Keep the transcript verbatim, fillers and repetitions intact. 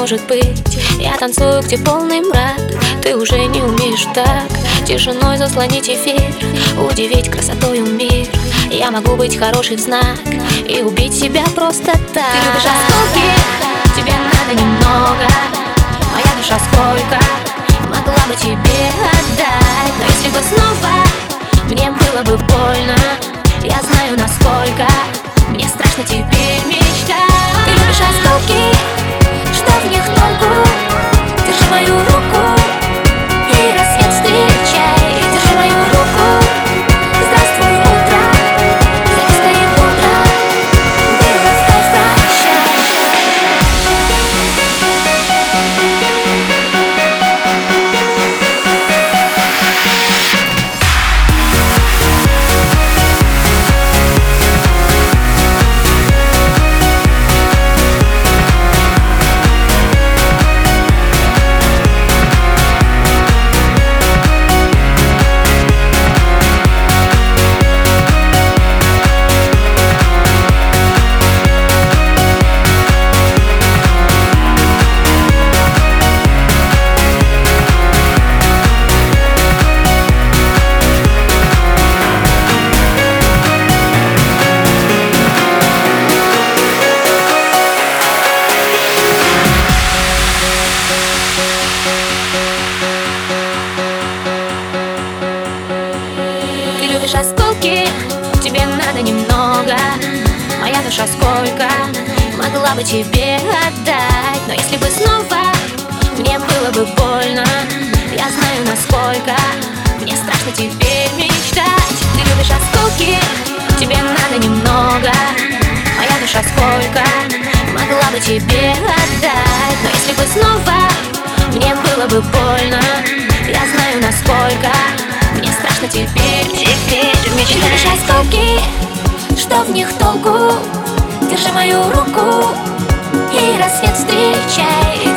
может быть. Я танцую, где полный мрак, ты уже не умеешь так тишиной заслонить эфир, удивить красотою мир. Я могу быть хороший в знак и убить себя просто так. Ты любишь осколки, тебе надо немного. Моя душа сколько могла бы тебе отдать, но если бы снова мне было бы больно, я знаю, насколько мне страшно теперь мечтать. Ты любишь осколки, что в них толку? Держи мою руку и рассвет встречай. Держи мою руку, здравствуй, утро, за ней стоит утро, было вновь прощай. Любишь осколки, тебе надо немного. Моя душа сколько могла бы тебе отдать, но если бы снова мне было бы больно, я знаю, насколько мне страшно теперь мечтать. Ты любишь осколки, тебе надо немного. Моя душа сколько могла бы тебе отдать, но если бы снова мне было бы больно, я знаю, насколько мне страшно теперь, теперь мечтать. Ты любишь осколки, что в них толку? Держи мою руку и рассвет встречай.